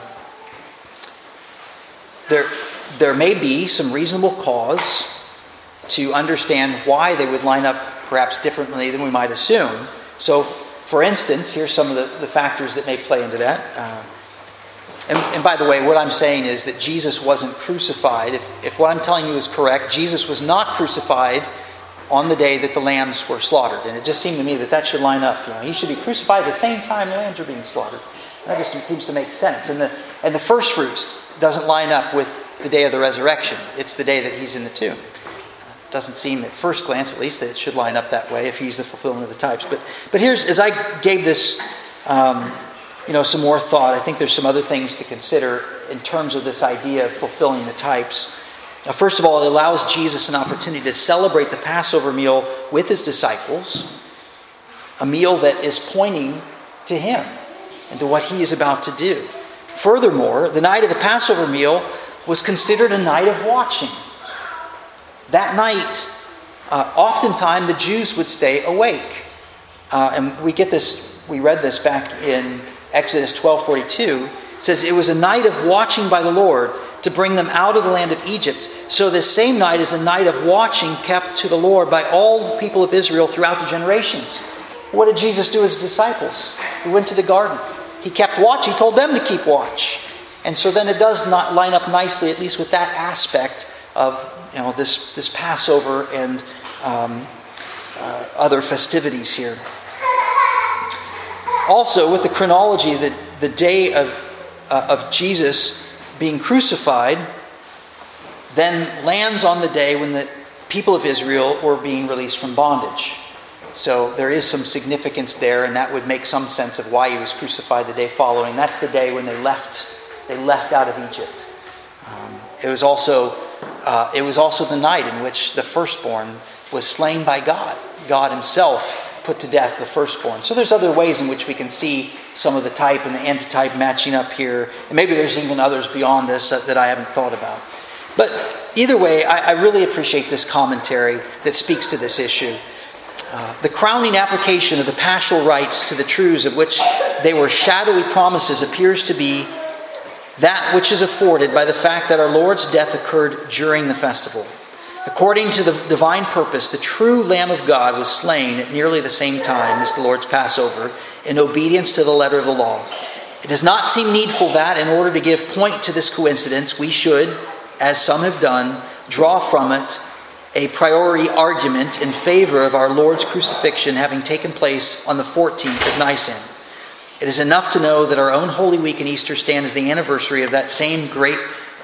Speaker 1: there, there may be some reasonable cause to understand why they would line up perhaps differently than we might assume. So, for instance, here's some of the, the factors that may play into that. Uh, and, and by the way, what I'm saying is that Jesus wasn't crucified. If, if what I'm telling you is correct, Jesus was not crucified on the day that the lambs were slaughtered. And it just seemed to me that that should line up. You know, he should be crucified at the same time the lambs are being slaughtered. That just seems to make sense. And the, and the first fruits doesn't line up with the day of the resurrection. It's the day that he's in the tomb. Doesn't seem at first glance, at least, that it should line up that way if he's the fulfillment of the types. But but here's, as I gave this, um, you know, some more thought, I think there's some other things to consider in terms of this idea of fulfilling the types. Now, first of all, it allows Jesus an opportunity to celebrate the Passover meal with his disciples, a meal that is pointing to him and to what he is about to do. Furthermore, the night of the Passover meal was considered a night of watching. That night, uh, oftentimes the Jews would stay awake. Uh, and we get this, we read this back in Exodus twelve forty-two. It says, it was a night of watching by the Lord to bring them out of the land of Egypt. So this same night is a night of watching kept to the Lord by all the people of Israel throughout the generations. What did Jesus do with his disciples? He went to the garden. He kept watch. He told them to keep watch. And so then it does not line up nicely, at least with that aspect of you know this, this Passover and um, uh, other festivities here. Also, with the chronology, that the day of uh, of Jesus being crucified then lands on the day when the people of Israel were being released from bondage. So there is some significance there, and that would make some sense of why he was crucified the day following. That's the day when they left. They left out of Egypt. Um, it was also uh, it was also the night in which the firstborn was slain by God. God himself put to death the firstborn. So there's other ways in which we can see some of the type and the antitype matching up here. And maybe there's even others beyond this that, that I haven't thought about. But either way, I, I really appreciate this commentary that speaks to this issue. Uh, the crowning application of the paschal rites to the truths of which they were shadowy promises appears to be that which is afforded by the fact that our Lord's death occurred during the festival. According to the divine purpose, the true Lamb of God was slain at nearly the same time as the Lord's Passover in obedience to the letter of the law. It does not seem needful that, in order to give point to this coincidence, we should, as some have done, draw from it a priori argument in favor of our Lord's crucifixion having taken place on the fourteenth of Nisan. It is enough to know that our own Holy Week and Easter stand as the anniversary of that same great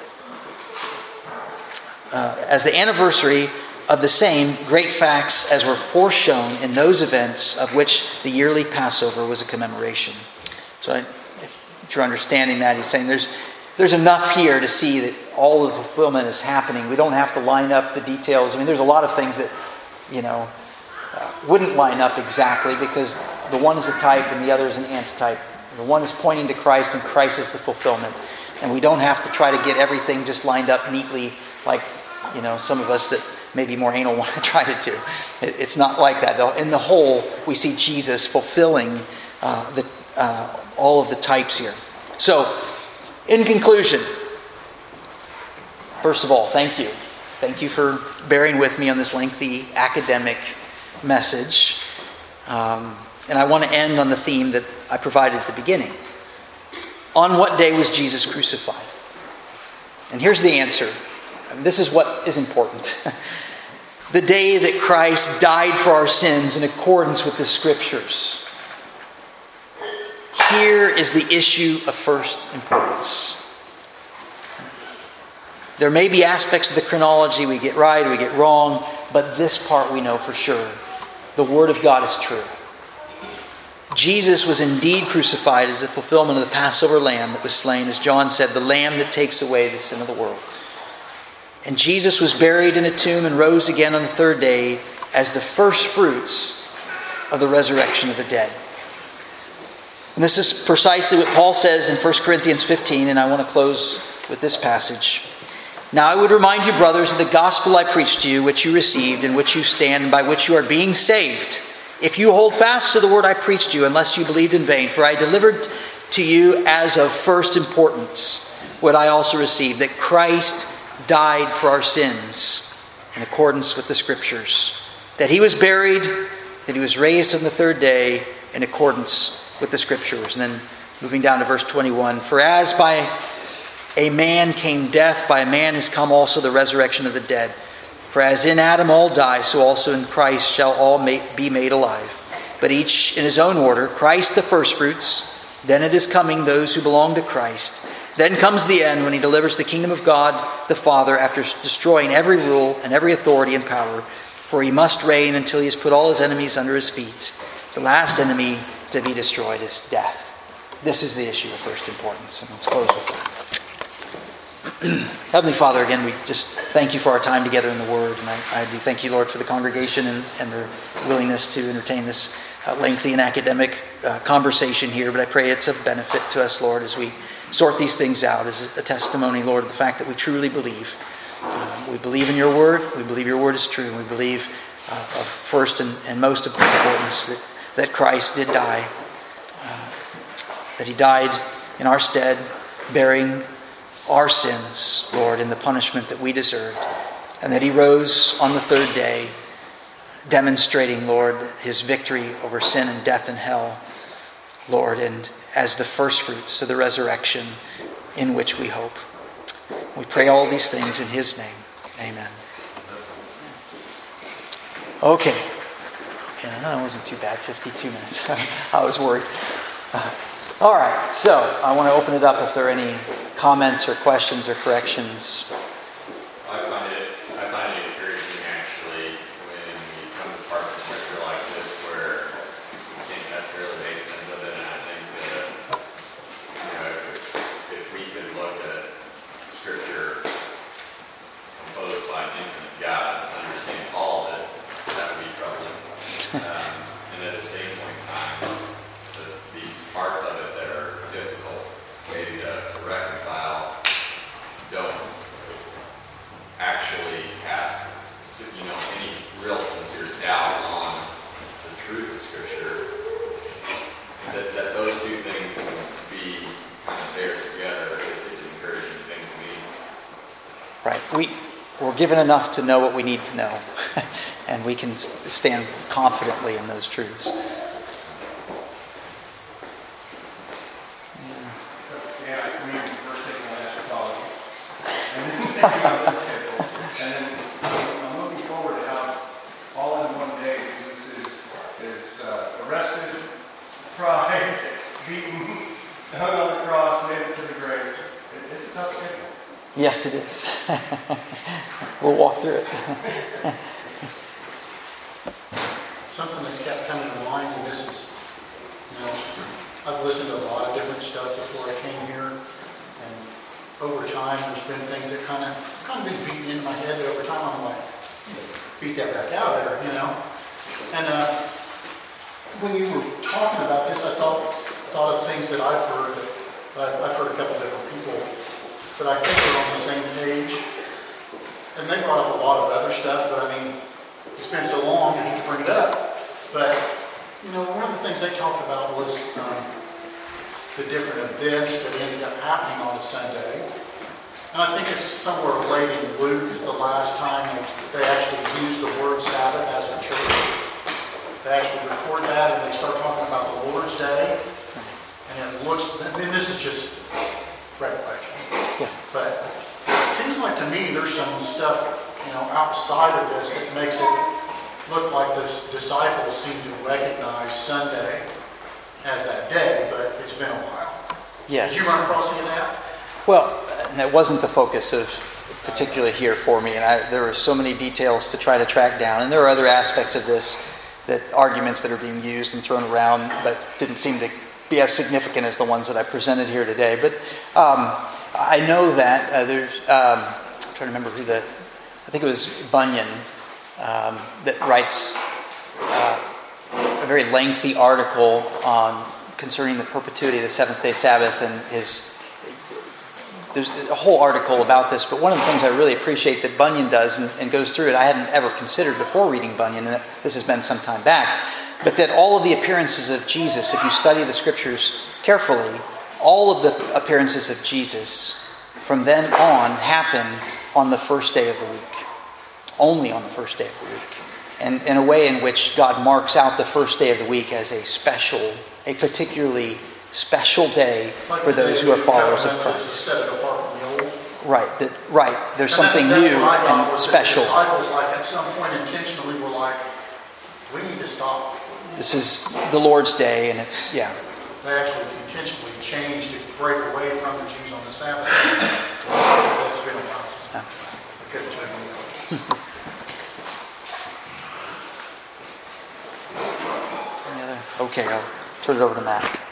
Speaker 1: Uh, as the anniversary of the same great facts as were foreshown in those events of which the yearly Passover was a commemoration. So I, if you're understanding that, he's saying there's there's enough here to see that all of the fulfillment is happening. We don't have to line up the details. I mean, there's a lot of things that, you know, uh, wouldn't line up exactly because the one is a type and the other is an antitype. The one is pointing to Christ and Christ is the fulfillment. And we don't have to try to get everything just lined up neatly like, you know, some of us that may be more anal want to try to do. It, it's not like that. In the whole, we see Jesus fulfilling uh, the, uh, all of the types here. So, in conclusion, first of all, thank you. Thank you for bearing with me on this lengthy academic message. Um, and I want to end on the theme that I provided at the beginning. On what day was Jesus crucified? And here's the answer. I mean, this is what is important. The day that Christ died for our sins in accordance with the Scriptures. Here is the issue of first importance. There may be aspects of the chronology we get right, we get wrong, but this part we know for sure. The Word of God is true. Jesus was indeed crucified as the fulfillment of the Passover lamb that was slain, as John said, the lamb that takes away the sin of the world. And Jesus was buried in a tomb and rose again on the third day as the first fruits of the resurrection of the dead. And this is precisely what Paul says in First Corinthians fifteen, and I want to close with this passage. Now I would remind you, brothers, of the gospel I preached to you, which you received, in which you stand, and by which you are being saved, if you hold fast to the word I preached to you, unless you believed in vain. For I delivered to you as of first importance what I also received, that Christ died for our sins in accordance with the Scriptures, that he was buried, that he was raised on the third day in accordance with the Scriptures. And then moving down to verse twenty-one, for as by a man came death, by a man has come also the resurrection of the dead. For as in Adam all die, so also in Christ shall all be made alive. But each in his own order, Christ the firstfruits, then it is coming those who belong to Christ. Then comes the end when he delivers the kingdom of God the Father after destroying every rule and every authority and power. For he must reign until he has put all his enemies under his feet. The last enemy to be destroyed is death. This is the issue of first importance. And let's close with that. Heavenly Father, again, we just thank you for our time together in the Word. And I, I do thank you, Lord, for the congregation and, and their willingness to entertain this uh, lengthy and academic uh, conversation here. But I pray it's of benefit to us, Lord, as we sort these things out as a, a testimony, Lord, of the fact that we truly believe. Uh, we believe in your Word. We believe your Word is true. And we believe uh, of first and, and most importance that, that Christ did die. Uh, that he died in our stead, bearing our sins, Lord, in the punishment that we deserved. And that he rose on the third day, demonstrating, Lord, his victory over sin and death and hell, Lord, and as the first fruits of the resurrection in which we hope. We pray all these things in his name. Amen. Okay. Yeah, that wasn't too bad, fifty-two minutes. I was worried. Uh, all right, so I want to open it up if there are any comments or questions or corrections.
Speaker 3: I find it, I find it encouraging, actually, when you come to parts of Scripture like this where you can't necessarily make sense of it. And I think that, you know, if, if we could look at Scripture composed by an infinite God and understand all of it, that would be troubling. Um, and at the same point in time, the, these parts of it that are difficult, maybe to, to reconcile, don't actually cast, you know, any real sincere doubt on the truth of Scripture. And that, that those two things can be kind of there together is an encouraging thing to me.
Speaker 1: Right. We, we're given enough to know what we need to know. And we can stand confidently in those truths.
Speaker 2: Yeah, I mean, first taking on eschatology. And then thinking about this schedule. And then I'm looking forward to how all in one day Jesus is, is uh, arrested, tried, beaten, hung on the cross, made it to the grave. It, it's a tough schedule.
Speaker 1: Yes, it is. We'll walk through it.
Speaker 4: Something that kept coming to mind, and this is, you know, I've listened to a lot of different stuff before I came here, and over time there's been things that kind of kind of been beaten into my head, but over time I'm like, beat that back out of there, you know. And uh, when you were talking about this, I thought thought of things that I've heard. That I've, I've heard a couple different people that I think are on the same page, and they brought up a lot of other stuff, but I mean, it's been so long, I hate to bring it up, but, you know, one of the things they talked about was um, the different events that ended up happening on the Sunday. And I think it's somewhere late in Luke is the last time they, they actually used the word Sabbath as a church. They actually record that and they start talking about the Lord's Day. And it looks, and this is just recollection,
Speaker 1: Yeah.
Speaker 4: but seems like to me there's some stuff, you know, outside of this that makes it look like the disciples seem to recognize Sunday as that day, but it's been a while.
Speaker 1: Yes.
Speaker 4: Did you run across any of that?
Speaker 1: Well, and that wasn't the focus of particularly here for me, and I, there were so many details to try to track down, and there are other aspects of this, that arguments that are being used and thrown around, but didn't seem to be as significant as the ones that I presented here today. But um, I know that uh, there's, um, I'm trying to remember who the, I think it was Bunyan, um, that writes uh, a very lengthy article on concerning the perpetuity of the seventh-day Sabbath, and his there's a whole article about this, but one of the things I really appreciate that Bunyan does and, and goes through it, I hadn't ever considered before reading Bunyan, and this has been some time back, but that all of the appearances of Jesus, if you study the scriptures carefully, all of the appearances of Jesus from then on happen on the first day of the week. Only on the first day of the week. And in a way in which God marks out the first day of the week as a special, a particularly special day
Speaker 4: Like
Speaker 1: for
Speaker 4: the
Speaker 1: those
Speaker 4: day
Speaker 1: who are
Speaker 4: we
Speaker 1: followers of
Speaker 4: covenant, just
Speaker 1: Christ.
Speaker 4: set it apart from the old.
Speaker 1: Right, that, right. There's
Speaker 4: And
Speaker 1: something
Speaker 4: that's- that's
Speaker 1: new
Speaker 4: what I thought
Speaker 1: and
Speaker 4: was that
Speaker 1: special.
Speaker 4: The disciples, like at some point intentionally, were like, "We need to stop."
Speaker 1: This is the Lord's day, and it's, yeah.
Speaker 4: They actually intentionally changed to break away from the Jews on the Sabbath. That's been a while.
Speaker 1: Yeah.
Speaker 4: I couldn't tell you.
Speaker 1: Any other? Okay, I'll turn it over to Matt.